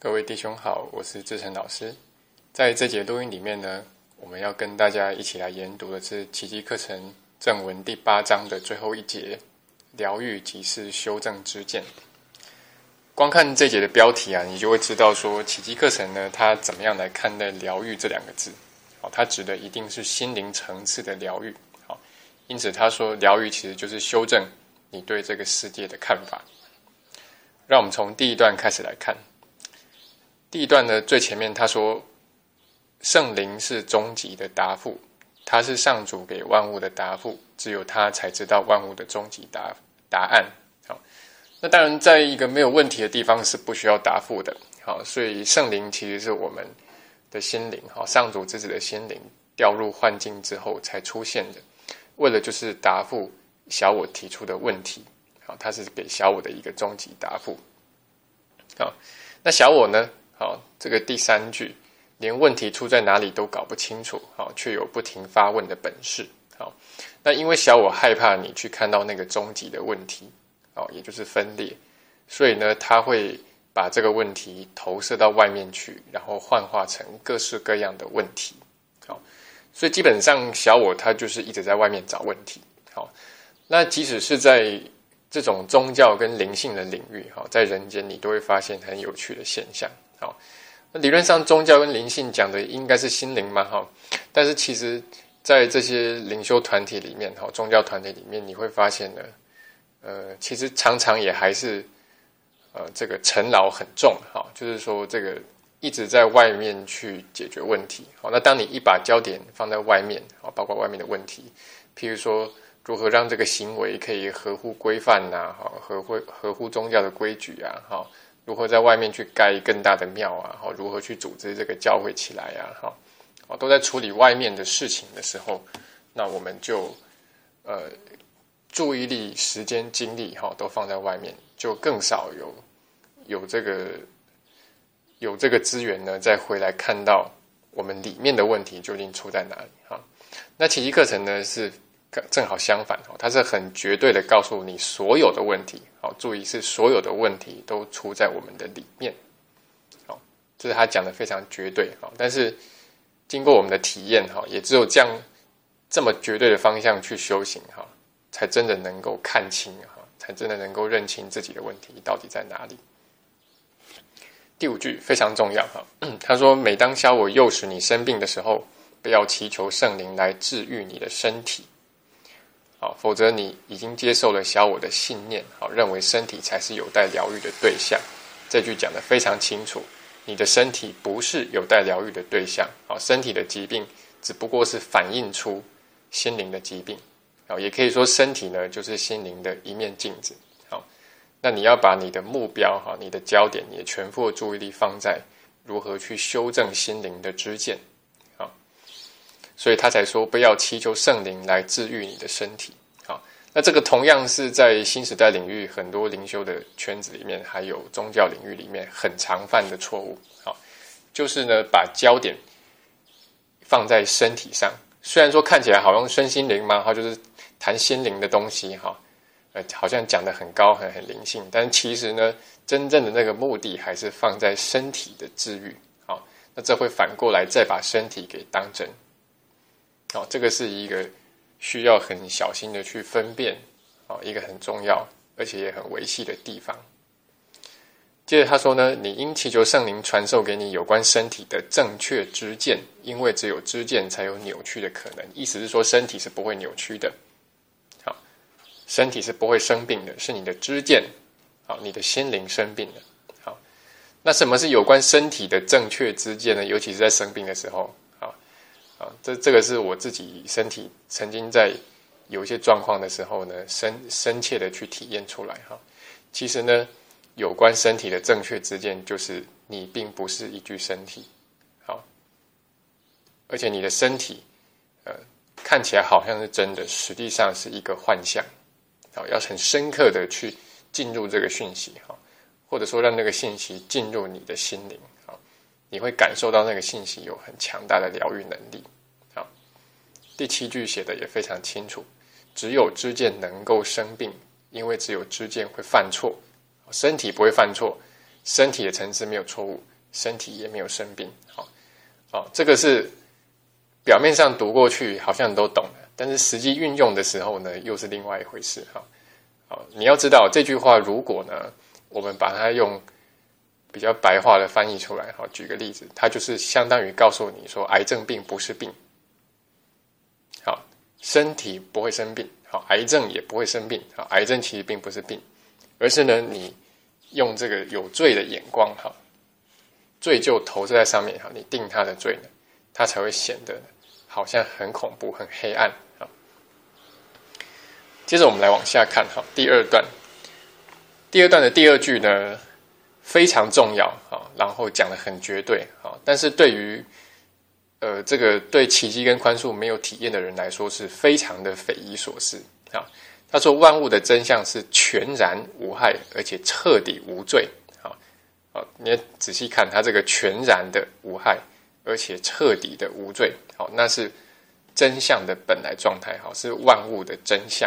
各位弟兄好，我是志成老师。在这节录音里面呢，我们要跟大家一起来研读的是奇迹课程正文第8章的最后一节，疗愈即是修正之见。光看这节的标题啊，你就会知道说奇迹课程呢，它怎么样来看待疗愈这2个字。它指的一定是心灵层次的疗愈。因此他说疗愈其实就是修正你对这个世界的看法。让我们从第一段开始来看。第一段呢，最前面他说圣灵是终极的答复，他是上主给万物的答复，只有他才知道万物的终极答案。那当然在一个没有问题的地方是不需要答复的。所以圣灵其实是我们的心灵，上主之子的心灵掉入幻境之后才出现的，为了就是答复小我提出的问题。它是给小我的一个终极答复。那小我呢，这个第3句连问题出在哪里都搞不清楚，却有不停发问的本事。那因为小我害怕你去看到那个终极的问题，也就是分裂，所以呢他会把这个问题投射到外面去，然后幻化成各式各样的问题。所以基本上小我他就是一直在外面找问题。那即使是在这种宗教跟灵性的领域，在人间你都会发现很有趣的现象。那理论上宗教跟灵性讲的应该是心灵嘛，但是其实在这些灵修团体里面，宗教团体里面，你会发现呢，其实常常也还是这个尘劳很重，就是说这个一直在外面去解决问题。那当你一把焦点放在外面，包括外面的问题，譬如说如何让这个行为可以合乎规范啊，合乎宗教的规矩啊，如何在外面去盖更大的庙啊，如何去组织这个教会起来啊，都在处理外面的事情的时候，那我们就注意力、时间、精力都放在外面，就更少有这个资源呢，再回来看到我们里面的问题究竟出在哪里。那奇迹课程呢是正好相反，它是很绝对的告诉你所有的问题，注意是所有的问题都出在我们的里面。这是他讲的非常绝对，但是经过我们的体验，也只有这么绝对的方向去修行，才真的能够看清，才真的能够认清自己的问题到底在哪里。第5句非常重要，他说每当小我诱使你生病的时候，不要祈求圣灵来治愈你的身体，否则你已经接受了小我的信念，认为身体才是有待疗愈的对象。这句讲得非常清楚，你的身体不是有待疗愈的对象，身体的疾病只不过是反映出心灵的疾病，也可以说身体呢就是心灵的一面镜子。那你要把你的目标、你的焦点、你的全副的注意力放在如何去修正心灵的知见。所以他才说不要祈求圣灵来治愈你的身体。那这个同样是在新时代领域很多灵修的圈子里面，还有宗教领域里面很常犯的错误。就是呢把焦点放在身体上，虽然说看起来好像身心灵嘛，就是谈心灵的东西，好像讲得很高很灵性，但其实呢真正的那个目的还是放在身体的治愈。那这会反过来再把身体给当真。这个是一个需要很小心的去分辨，一个很重要而且也很维系的地方。接着他说呢，你应祈求圣灵传授给你有关身体的正确知见，因为只有知见才有扭曲的可能。意思是说身体是不会扭曲的，身体是不会生病的，是你的知见，你的心灵生病了。那什么是有关身体的正确知见呢？尤其是在生病的时候，这个是我自己身体曾经在有一些状况的时候呢，深切的去体验出来。其实呢，有关身体的正确知见就是你并不是一具身体，而且你的身体看起来好像是真的，实际上是一个幻象。要很深刻的去进入这个讯息，或者说让那个信息进入你的心灵，你会感受到那个信息有很强大的疗愈能力。第7句写的也非常清楚，只有知见能够生病，因为只有知见会犯错。身体不会犯错，身体的层次没有错误， 身体也没有生病。这个是表面上读过去好像都懂了，但是实际运用的时候呢，又是另外一回事。你要知道这句话，如果呢我们把它用比较白话的翻译出来，举个例子，它就是相当于告诉你说，癌症病不是病，身体不会生病，癌症也不会生病，癌症其实并不是病，而是呢你用这个有罪的眼光，罪就投射在上面，你定它的罪呢，它才会显得好像很恐怖、很黑暗。接着我们来往下看，第二段的第二句呢非常重要，然后讲得很绝对，但是对于这个对奇迹跟宽恕没有体验的人来说是非常的匪夷所思。他说万物的真相是全然无害，而且彻底无罪。你也仔细看他这个全然的无害，而且彻底的无罪，那是真相的本来状态，是万物的真相。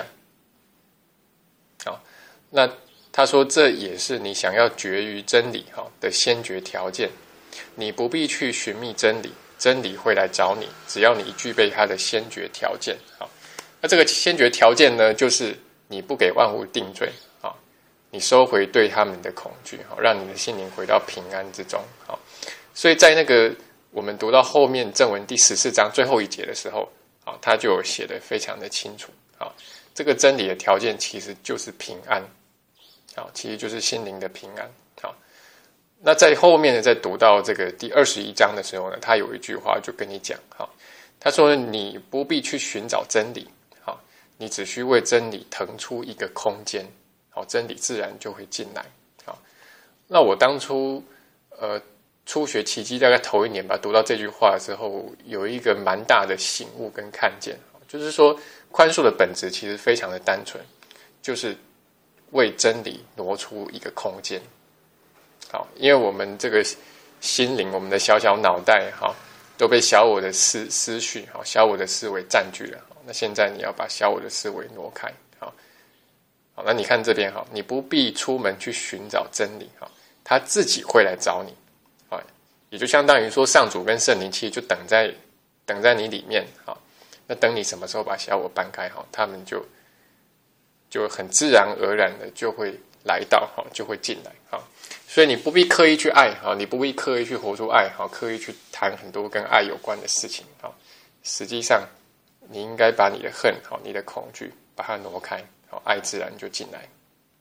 那他说这也是你想要决于真理的先决条件，你不必去寻觅真理，真理会来找你，只要你具备它的先决条件。那这个先决条件呢，就是你不给万物定罪，你收回对他们的恐惧，让你的心灵回到平安之中。所以在那个我们读到后面正文第14章最后一节的时候，他就写得非常的清楚。这个真理的条件其实就是平安，其实就是心灵的平安。那在后面呢，在读到这个第21章的时候呢，他有一句话就跟你讲，他说你不必去寻找真理，你只需为真理腾出一个空间，真理自然就会进来。那我当初初学奇迹大概头1年吧，读到这句话的时候，有一个蛮大的醒悟跟看见，就是说宽恕的本质其实非常的单纯，就是为真理挪出一个空间。因为我们这个心灵，我们的小小脑袋都被小我的思绪、小我的思维占据了。那现在你要把小我的思维挪开。那你看这边，你不必出门去寻找真理，他自己会来找你。也就相当于说上主跟圣灵其实就等在你里面。那等你什么时候把小我搬开，他们就很自然而然的就会来到，就会进来。所以你不必刻意去爱，你不必刻意去活出爱，刻意去谈很多跟爱有关的事情。实际上你应该把你的恨，你的恐惧把它挪开，爱自然就进来。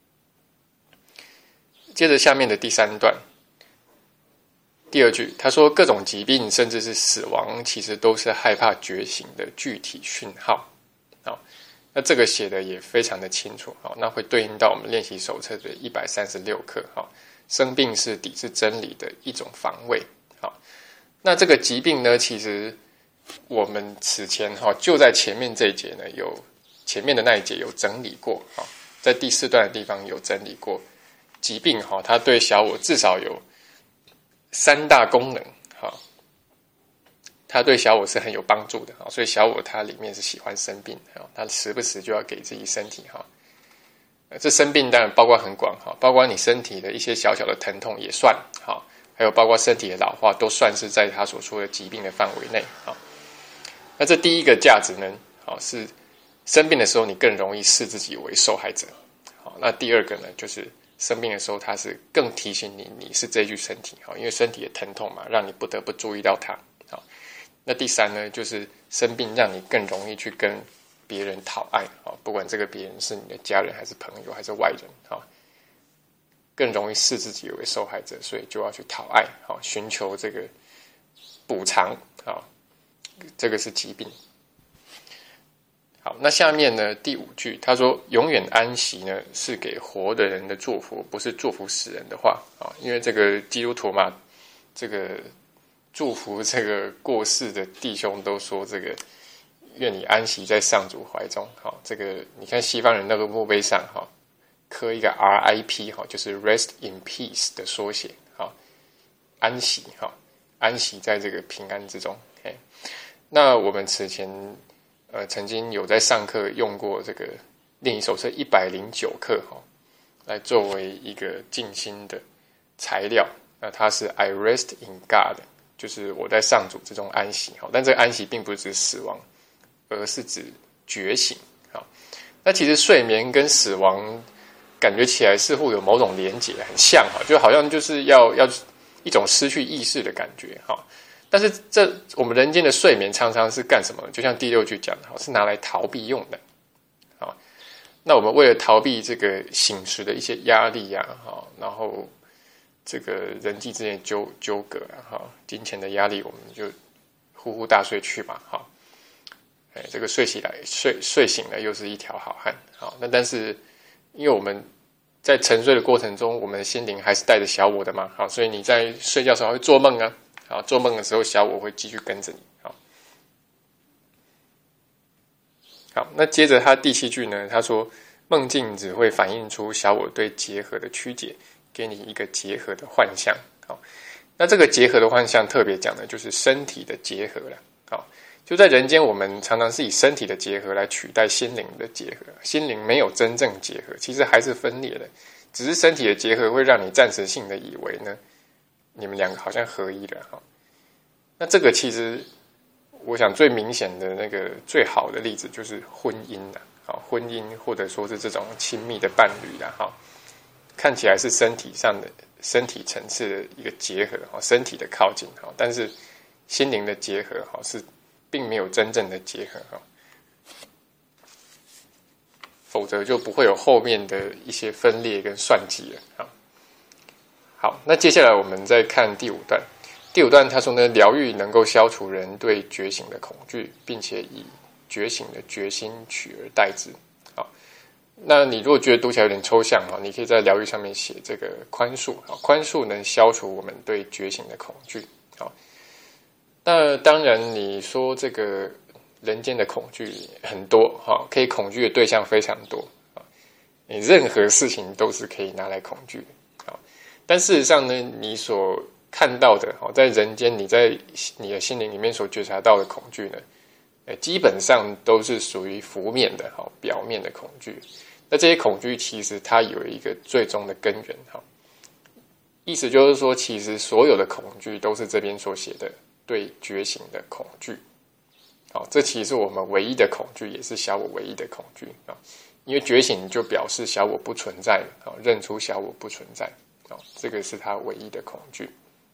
接着下面的第3段第2句，他说各种疾病甚至是死亡其实都是害怕觉醒的具体讯号。那这个写的也非常的清楚，那会对应到我们练习手册的136课。生病是抵制真理的一种防卫。那这个疾病呢，其实我们此前就在前面这一节呢，前面的那一节有整理过，在第4段的地方有整理过疾病，它对小我至少有3大功能，它对小我是很有帮助的，所以小我它里面是喜欢生病，它时不时就要给自己身体，这生病当然包括很广，包括你身体的一些小小的疼痛也算，还有包括身体的老化都算是在它所说的疾病的范围内。那这第一个价值呢，是生病的时候你更容易视自己为受害者。那第2个呢，就是生病的时候它是更提醒你是这具身体，因为身体的疼痛嘛，让你不得不注意到它。那第3呢，就是生病让你更容易去跟别人讨爱，不管这个别人是你的家人还是朋友还是外人，更容易视自己为受害者，所以就要去讨爱，寻求这个补偿，这个是疾病。好，那下面呢第5句，他说永远安息呢是给活的人的祝福，不是祝福死人的话。因为这个基督徒嘛，这个祝福这个过世的弟兄都说这个愿你安息在上主怀中。这个你看西方人那个墓碑上刻一个 RIP， 就是 Rest in Peace 的缩写，安息，安息在这个平安之中。那我们此前曾经有在上课用过这个练习手册109课，来作为一个静心的材料。 那它是 I rest in God， 就是我在上主之中安息。但这个安息并不是指死亡，而是指觉醒。那其实睡眠跟死亡感觉起来似乎有某种连结，很像，就好像就是要一种失去意识的感觉。但是我们人间的睡眠常常是干什么？就像第6句讲的，是拿来逃避用的。那我们为了逃避这个醒时的一些压力啊，然后这个人际之间的纠葛啊，金钱的压力，我们就呼呼大睡去嘛，这个睡醒了又是一条好汉。那但是因为我们在沉睡的过程中，我们的心灵还是带着小我的嘛，所以你在睡觉的时候会做梦啊，做梦的时候小我会继续跟着你。好，那接着他第7句呢，他说梦境只会反映出小我对结合的曲解，给你一个结合的幻象。那这个结合的幻象特别讲的就是身体的结合了。就在人间，我们常常是以身体的结合来取代心灵的结合，心灵没有真正结合，其实还是分裂的，只是身体的结合会让你暂时性的以为呢，你们两个好像合一了。那这个其实我想最明显的那个最好的例子就是婚姻啦，婚姻或者说是这种亲密的伴侣啦，看起来是身体上的身体层次的一个结合，身体的靠近，但是心灵的结合是并没有真正的结合，否则就不会有后面的一些分裂跟算计了。好，那接下来我们再看第5段。第5段他说呢，疗愈能够消除人对觉醒的恐惧，并且以觉醒的决心取而代之。那你如果觉得读起来有点抽象，你可以在疗愈上面写这个宽恕。宽恕能消除我们对觉醒的恐惧。那当然你说这个人间的恐惧很多，可以恐惧的对象非常多，你任何事情都是可以拿来恐惧的。但事实上呢，你所看到的在人间，你在你的心灵里面所觉察到的恐惧呢，基本上都是属于浮面的，表面的恐惧。那这些恐惧其实它有一个最终的根源，意思就是说，其实所有的恐惧都是这边所写的对觉醒的恐惧。这其实是我们唯一的恐惧，也是小我唯一的恐惧。因为觉醒就表示小我不存在，认出小我不存在，这个是他唯一的恐惧。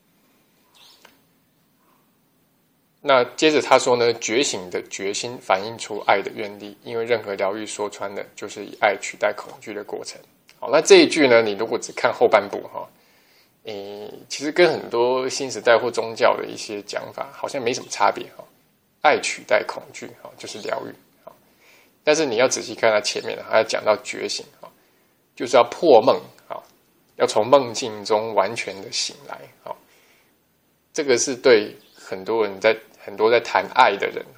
那接着他说呢，觉醒的决心反映出爱的愿力，因为任何疗愈说穿的就是以爱取代恐惧的过程。那这一句呢，你如果只看后半部，其实跟很多新时代或宗教的一些讲法好像没什么差别。爱取代恐惧就是疗愈。但是你要仔细看它前面，还要讲到觉醒，就是要破梦，要从梦境中完全的醒来。这个是对很多在谈爱的人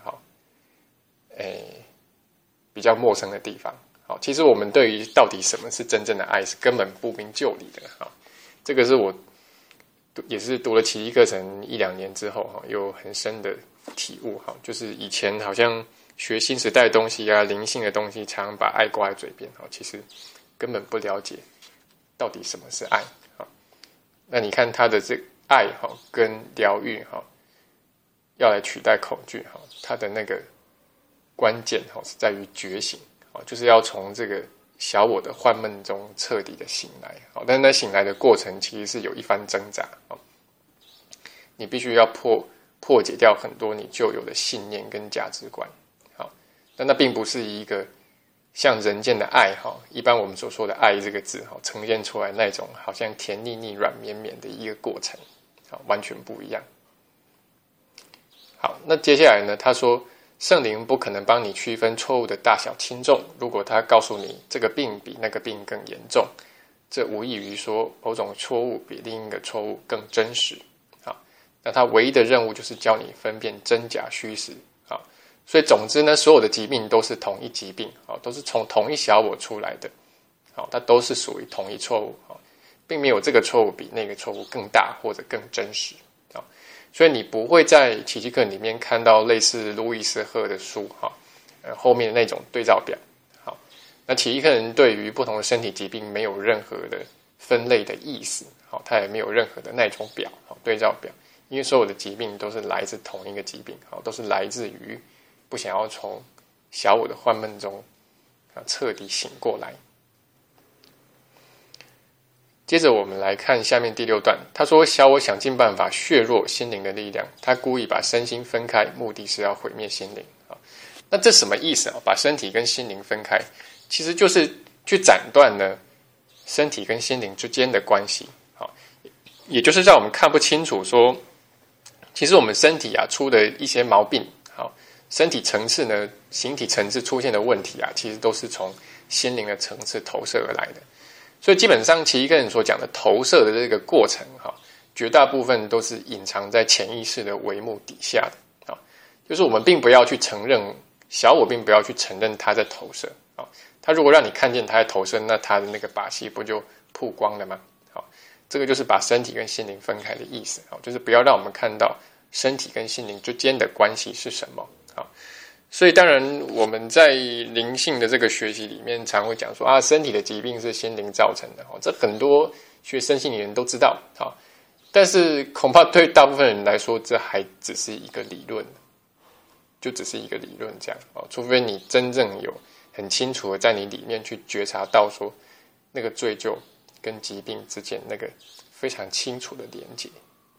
比较陌生的地方。其实我们对于到底什么是真正的爱是根本不明就里的。这个是我也是读了奇迹课程1-2年之后有很深的体悟。就是以前好像学新时代的东西啊，灵性的东西，常常把爱挂在嘴边，其实根本不了解到底什么是爱。那你看他的这个爱跟疗愈要来取代恐惧，它的那个关键是在于觉醒，就是要从这个小我的幻梦中彻底的醒来。但是在醒来的过程其实是有一番挣扎，你必须要破解掉很多你旧有的信念跟价值观。但那并不是一个像人间的爱，一般我们所说的爱这个字呈现出来那种好像甜腻腻软绵绵的一个过程，完全不一样。好，那接下来呢，他说圣灵不可能帮你区分错误的大小轻重，如果他告诉你这个病比那个病更严重，这无异于说某种错误比另一个错误更真实。那他唯一的任务就是教你分辨真假虚实。所以总之呢，所有的疾病都是同一疾病，都是从同一小我出来的，它都是属于同一错误，并没有这个错误比那个错误更大或者更真实。所以你不会在奇迹课里面看到类似路易斯赫的书后面的那种对照表。那奇迹课人对于不同的身体疾病没有任何的分类的意思，它也没有任何的那种表，对照表，因为所有的疾病都是来自同一个疾病，都是来自于不想要从小我的幻梦中彻底醒过来。接着我们来看下面第6段，他说小我想尽办法削弱心灵的力量，他故意把身心分开，目的是要毁灭心灵。那这什么意思？把身体跟心灵分开，其实就是去斩断呢身体跟心灵之间的关系，也就是让我们看不清楚说，其实我们身体出的一些毛病，身体层次呢，形体层次出现的问题其实都是从心灵的层次投射而来的。所以基本上奇迹课程所讲的投射的这个过程，绝大部分都是隐藏在潜意识的帷幕底下的，就是我们并不要去承认小我，并不要去承认他在投射，他如果让你看见他在投射，那他的那个把戏不就曝光了吗？这个就是把身体跟心灵分开的意思，就是不要让我们看到身体跟心灵之间的关系是什么。所以当然我们在灵性的这个学习里面常会讲说身体的疾病是心灵造成的，这很多学身心灵人都知道，但是恐怕对大部分人来说，这还只是一个理论，就只是一个理论这样，除非你真正有很清楚的在你里面去觉察到说那个罪疚跟疾病之间那个非常清楚的连结。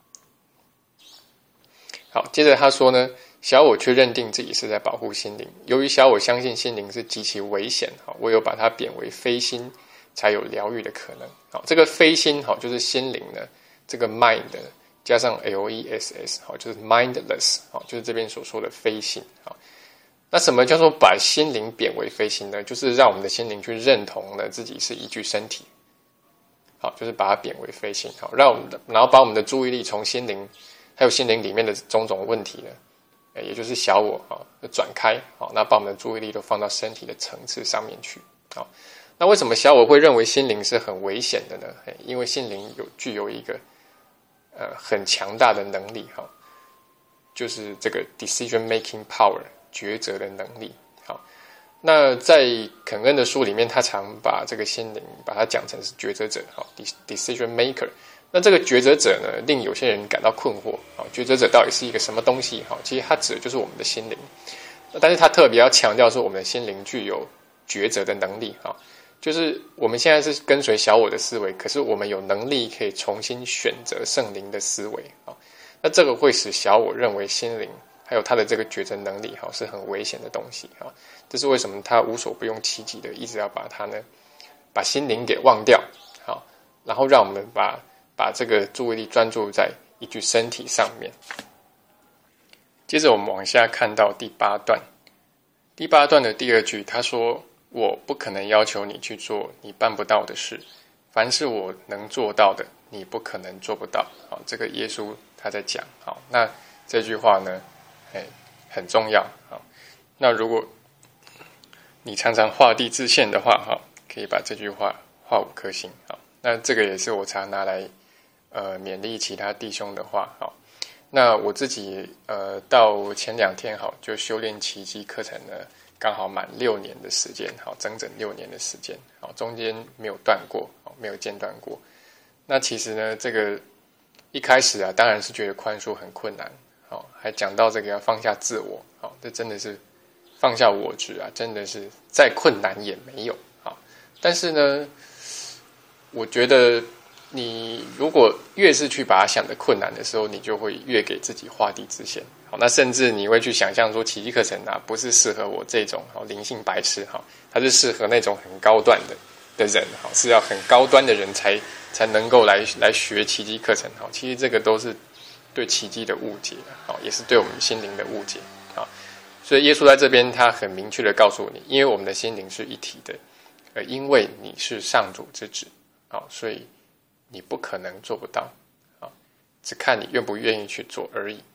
好，接着他说呢，小我却认定自己是在保护心灵，由于小我相信心灵是极其危险，唯有把它贬为非心，才有疗愈的可能。这个非心就是心灵呢，这个 mind 加上 less 就是 mindless， 就是这边所说的非心。那什么叫做把心灵贬为非心呢？就是让我们的心灵去认同了自己是一具身体，就是把它贬为非心，然后把我们的注意力从心灵还有心灵里面的种种问题呢，也就是小我转开，那把我们的注意力都放到身体的层次上面去。那为什么小我会认为心灵是很危险的呢？因为心灵具有一个很强大的能力，就是这个 decision making power 抉择的能力。那在肯恩的书里面，他常把这个心灵把它讲成是抉择者，decision maker。那这个抉择者呢，令有些人感到困惑，抉择者到底是一个什么东西？其实它指的就是我们的心灵，但是他特别要强调说我们的心灵具有抉择的能力，就是我们现在是跟随小我的思维，可是我们有能力可以重新选择圣灵的思维，那这个会使小我认为心灵还有他的这个抉择能力是很危险的东西，这是为什么他无所不用其极的一直要把它呢，把心灵给忘掉，然后让我们把这个注意力专注在一具身体上面。接着我们往下看到第8段，第8段的第2句，他说我不可能要求你去做你办不到的事，凡是我能做到的你不可能做不到。这个耶稣他在讲，那这句话呢很重要。那如果你常常画地自限的话，可以把这句话画5颗星。那这个也是我常拿来勉励其他弟兄的话。那我自己到前2天就修炼奇迹课程呢，刚好满6年的时间，整整6年的时间，中间没有断过，没有间断过。那其实呢，这个一开始当然是觉得宽恕很困难，还讲到这个要放下自我，这真的是放下我执真的是再困难也没有。但是呢，我觉得你如果越是去把它想的困难的时候，你就会越给自己画地自限。那甚至你会去想象说奇迹课程不是适合我这种灵性白痴，它是适合那种很高端的人，是要很高端的人才能够来学奇迹课程。其实这个都是对奇迹的误解，也是对我们心灵的误解。所以耶稣在这边他很明确的告诉你，因为我们的心灵是一体的，因为你是上主之子，所以你不可能做不到，只看你愿不愿意去做而已。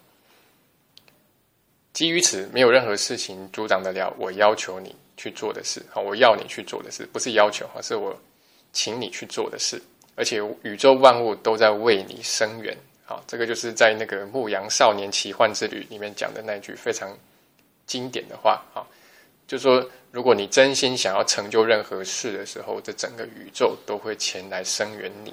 基于此，没有任何事情阻挡得了我要求你去做的事，我要你去做的事，不是要求，是我请你去做的事。而且宇宙万物都在为你生源，这个就是在那个《牧羊少年奇幻之旅》里面讲的那句非常经典的话， 就是说，如果你真心想要成就任何事的时候，这整个宇宙都会前来声援你。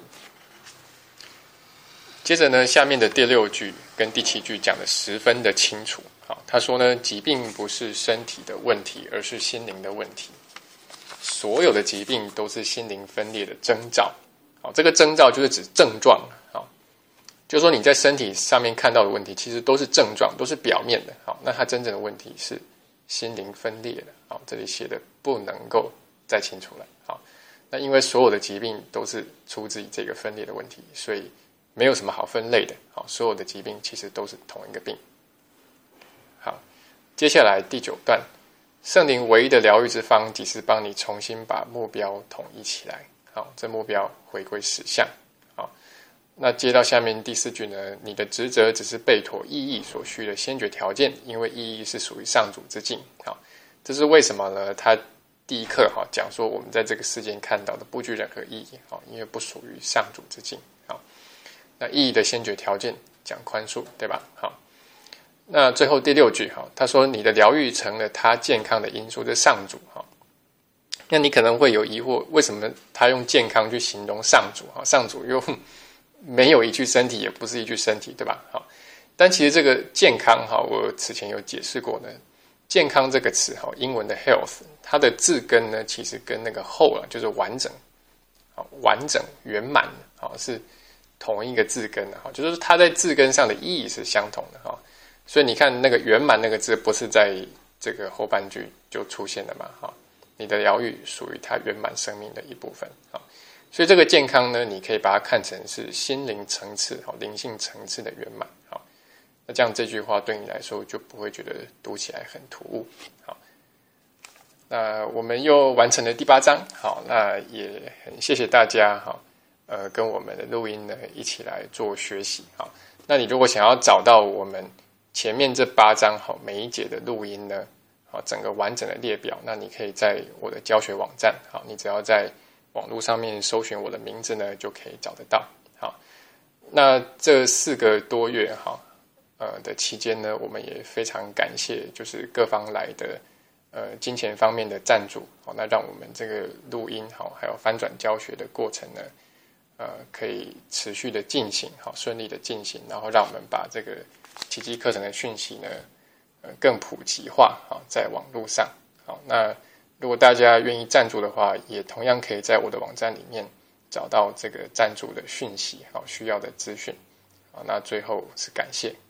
接着呢，下面的第6句跟第7句讲得十分的清楚。好，他说呢，疾病不是身体的问题，而是心灵的问题。所有的疾病都是心灵分裂的征兆。好，这个征兆就是指症状。好，就是说你在身体上面看到的问题，其实都是症状，都是表面的。好，那它真正的问题是心灵分裂的。好，这里写的不能够再清楚了。好，那因为所有的疾病都是出自于这个分裂的问题，所以没有什么好分类的。好，所有的疾病其实都是同一个病。好，接下来第9段，圣灵唯一的疗愈之方，即是帮你重新把目标统一起来。好，这目标回归实相。好，那接到下面第4句呢，你的职责只是备妥意义所需的先决条件，因为意义是属于上主之境。好，这是为什么呢？他第一课讲说，我们在这个世间看到的不具任何意义。好，因为不属于上主之境。好，那意义的先决条件讲宽恕，对吧？好，那最后第6句，他说你的疗愈成了他健康的因素，这是上主。那你可能会有疑惑，为什么他用健康去形容上主？上主又没有一具身体，也不是一具身体，对吧？但其实这个健康，我此前有解释过呢。健康这个词，英文的 health， 它的字根呢，其实跟那个 whole 就是完整、完整、圆满，是同一个字根的。就是它在字根上的意义是相同的。所以你看那个圆满那个字，不是在这个后半句就出现了嘛？你的疗愈属于它圆满生命的一部分。所以这个健康呢，你可以把它看成是心灵层次、灵性层次的圆满。那这样这句话对你来说就不会觉得读起来很突兀。好，那我们又完成了第8章。好，那也很谢谢大家跟我们的录音呢一起来做学习。好，那你如果想要找到我们前面这8章每一节的录音呢，整个完整的列表，那你可以在我的教学网站，你只要在网络上面搜寻我的名字呢，就可以找得到。好，那这4个多月的期间呢，我们也非常感谢就是各方来的金钱方面的赞助。那让我们这个录音还有翻转教学的过程呢，可以持续的进行，顺利的进行，然后让我们把这个奇迹课程的讯息呢更普及化，在网络上。好，那如果大家愿意赞助的话，也同样可以在我的网站里面找到这个赞助的讯息，需要的资讯。那最后是感谢。